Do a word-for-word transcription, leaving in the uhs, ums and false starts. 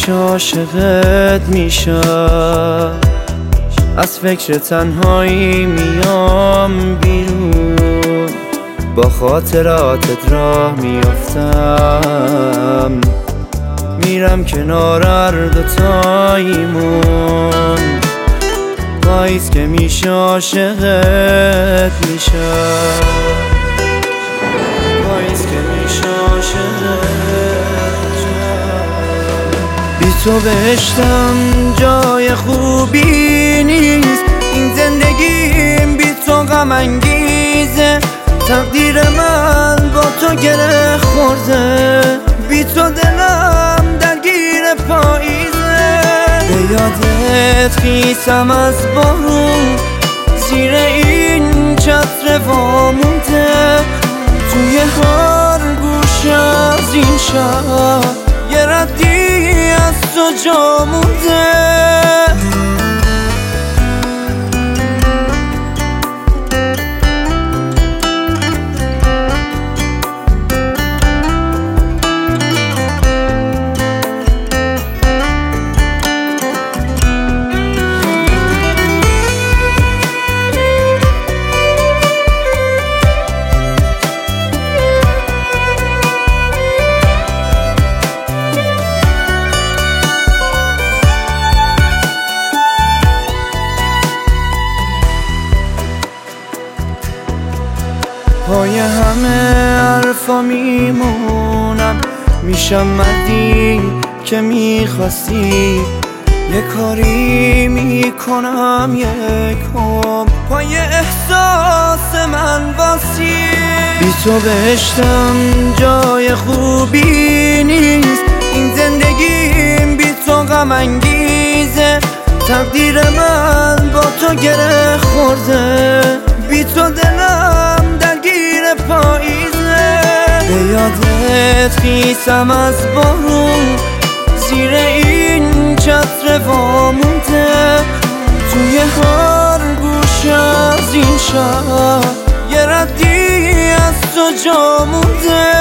همیشه عاشقت میشم، از فکر تنهایی میام بیرون، با خاطراتت راه میافتم، میرم کنار هر دوتاییمون، پاییز که میشه عاشقت میشم، پاییز که میشه عاشقت میشم. بی تو بهشتم جای خوبی نیست، این زندگیم بی تو غم انگیزه، تقدیر من با تو گره خورده، بی تو دلم درگیر پاییزه، به یادت خیسم از بارون، زیر این چتر وامونده، توی هر گوشه از این شهر یه ردی از تو جا مونده. پای همه حرفا میمونم، میشم مردی که میخواستی، یه کاری میکنم یکم پای احساس من واسی، بی تو بهشتم جای خوبی نیست، این زندگیم بی تو غم انگیزه، تقدیر من با تو گره خورده، بی تو دلم درگیر پاییزه، به یادت خیسم از بارون، زیر این چتر وامونده، توی هر گوشه از این شهر یه ردی از تو جا مونده.